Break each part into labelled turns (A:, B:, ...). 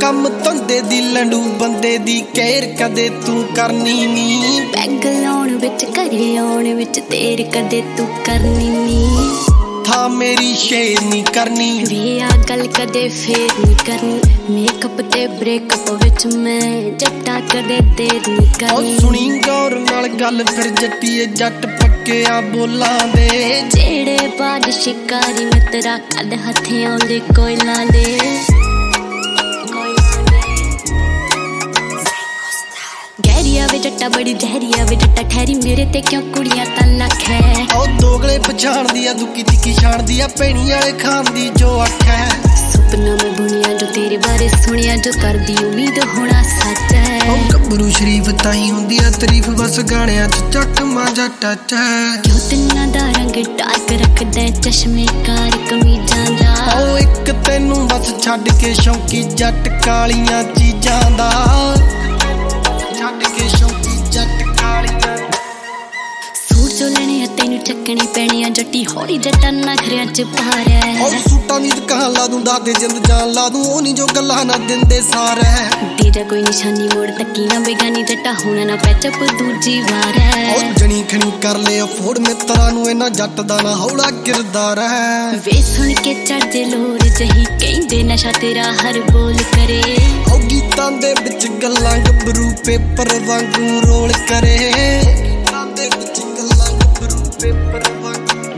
A: ਕੰਮ ਧੰਦੇ ਦੀ ਲੰਡੂ ਬੰਦੇ ਦੀ ਕਹਿਰ ਕਦੇ ਤੂੰ ਕਰਨੀ ਨੀ।
B: ਪੈਗ ਲਾਉਣ ਵਿੱਚ ਘਰੇ ਆਉਣ ਵਿੱਚ ਤੇਰ ਕਦੇ ਤੂੰ ਕਰਨੀ ਨੀ।
A: ਥਾ ਮੇਰੀ ਸ਼ੇਰ ਨੀ ਕਰਨੀ
B: ਵੇ ਆ ਗੱਲ ਕਦੇ ਫੇਰ ਨੀ ਕਰਨੀ। ਮੇਕਅਪ ਤੇ ਬ੍ਰੇਕਅਪ ਵਿੱਚ ਮੈਂ ਜੱਟਾ ਕਦੇ ਦੇਰ ਨੀ ਕਰਨੀ।
A: ਸੁਣੀ ਗੌਰ ਨਾਲ ਗੱਲ ਫਿਰ ਜੱਟੀਏ ਜੱਟ ਪੱਕਿਆ ਬੋਲਾਂ ਦੇ।
B: ਜਿਹੜੇ ਬਾਜ ਸ਼ਿਕਾਰੀ ਮਿੱਤਰਾ ਕੱਢ ਹੱਥੇ ਆਉਂਦੇ ਕੋਇਲਾਂ ਦੇ। ਗਹਿਰੀਆ ਵੇ ਜੱਟਾ ਬੜੀ ਜ਼ਹਿਰੀਆ ਵੇ ਜੱਟਾ ਠਹਿਰੀ ਮੇਰੇ ਤੇ ਕਿਉਂ ਕੁੜੀਆਂ ਤਾਂ ਲੱਖ ਹੈ।
A: ਉਹ ਦੋਗਲੇ ਪਛਾਣਦੀ ਆ ਦੁੱਕੀ ਤਿੱਕੀ ਛਾਣਦੀ ਆ ਭੈਣੀ ਵਾਲੇ ਖਾਨ ਦੀ ਜੋ ਅੱਖ ਹੈ।
B: ਸੁਪਨਾ ਮੈਂ ਬੁਣਿਆ ਜੋ ਤੇਰੇ ਬਾਰੇ ਸੁਣਿਆ ਜੋ ਕਰਦੀ ਉਮੀਦ ਹੋਣਾ ਸੱਚ ਹੈ।
A: ਉਹ ਗੱਭਰੂ ਸ਼ਰੀਫ ਤਾਈ ਹੁੰਦੀ ਆ ਤਾਰੀਫ ਬਸ ਗਾਣਿਆਂ ਚ ਚੱਕ ਮਾਂਜਾ ਟੱਚ ਹੈ।
B: ਕਿਉਂ ਤਿੰਨਾਂ ਦਾ ਰੰਗ ਡਾਰਕ ਰੱਖਦਾ ਚਸ਼ਮੇ ਕਾਰ ਕਮੀਜ਼ਾਂ ਦਾ।
A: ਉਹ ਇੱਕ ਤੈਨੂੰ ਬਸ ਛੱਡ ਕੇ ਸ਼ੌਂਕੀ ਜੱਟ ਕਾਲੀਆਂ ਚੀਜ਼ਾਂ ਦਾ। ਛੱਡ ਕੇ ਸ਼ੌਂਕੀ ਜੱਟ ਕਾਲੀਆਂ
B: ਸੂਟ ਜੋ ਲੈਣੇ ਆ ਤੈਨੂੰ ਚੱਕਣੀ ਪੈਣੀ ਆ ਜੱਟੀ ਹੌਲੀ ਜੱਟਾਂ ਨਖਰਿਆਂ ਚ ਭਾਰਿਆ।
A: ਉਹ ਸੂਟਾਂ ਦੀ ਦੁਕਾਨ ਲਾ ਦੂੰ ਦਾਦੇ ਜਿੰਦ ਜਾਨ ਲਾ ਦੂੰ ਉਹ ਨੀ ਜੋ ਗੱਲਾਂ ਨਾ ਦਿੰਦੇ ਸਾਰ ਹੈ।
B: ਤੇਰਾ ਕੋਈ ਨਿਸ਼ਾਨੀ ਮੋੜ ਤੱਕੀ ਨਾ ਬੇਗਾਨੀ ਜੱਟਾ ਹੋਣਾ ਨਾ ਪੈਚਪ ਦੂਜੀ ਵਾਰ ਹੈ।
A: ਉਹ ਜਣੀ ਖਣੀ ਕਰ ਲੈ ਅਫੋਰਡ ਮਿੱਤਰਾਂ ਨੂੰ ਇਹਨਾਂ ਜੱਟ ਦਾ ਨਾ ਹੌਲਾ ਕਿਰਦਾਰ ਹੈ।
B: ਵੇ ਸੁਣ ਕੇ ਚੜਦੇ ਲੋਰ ਜਹੀ ਕਹਿੰਦੇ ਨਸ਼ਾ ਤੇਰਾ ਹਰ ਬੋਲ ਕਰੇ।
A: ਉਹ ਗੀਤਾਂ ਦੇ ਵਿੱਚ ਗੱਲਾਂ ਗੱਭਰੂ ਪੇਪਰ ਵਾਂਗੂ ਰੋਲ ਕਰੇ। ਗੀਤਾਂ ਦੇ ਵਿੱਚ ਗੱਲਾਂ ਗੱਭਰੂ ਪੇਪਰ ਵਾਂਗੂ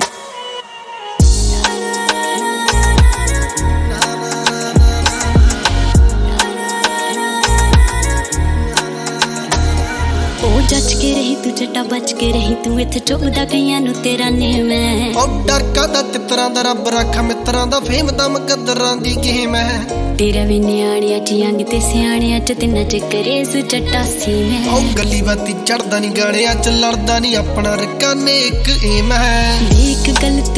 B: ਉਹ ਜੱਜ ਕੇ ਰਹੀ ਤੂੰ ਜੱਟਾ ਬਚ ਕੇ ਰਹੀ ਤੂੰ ਇੱਥੇ ਚੁੱਭਦਾ ਕਈਆਂ ਨੂੰ ਤੇਰਾ ਨੇਮ ਹੈ।
A: ਉਹ ਡਰ ਕਾਦਾ ਤਿੱਤਰਾਂ ਦਾ ਰੱਬ ਰੱਖਾ ਮਿੱਤਰਾਂ ਦਾ ਫੇਮ ਦਾ ਮੁਕੱਦਰਾਂ ਦੀ ਗੇਮ ਹੈ।
B: ਤੇਰਾ ਵੀ ਨਿਆਣਿਆਂ ਚ ਯੰਗ ਤੇ ਸਿਆਣਿਆਂ ਚ ਤਿੰਨਾਂ ਚ ਕਰੇਜ਼ ਜੱਟਾ ਸੀ ਮੈਂ।
A: ਉਹ ਗੱਲੀ ਬਾਤੀ ਚੜਦਾ ਨੀ ਗਾਣਿਆਂ ਚ ਲੜਦਾ ਨੀ ਆਪਣਾ ਰਕਾਨੇ ਇੱਕ ਏਮ ਹੈ।
B: ਇੱਕ ਗੱਲ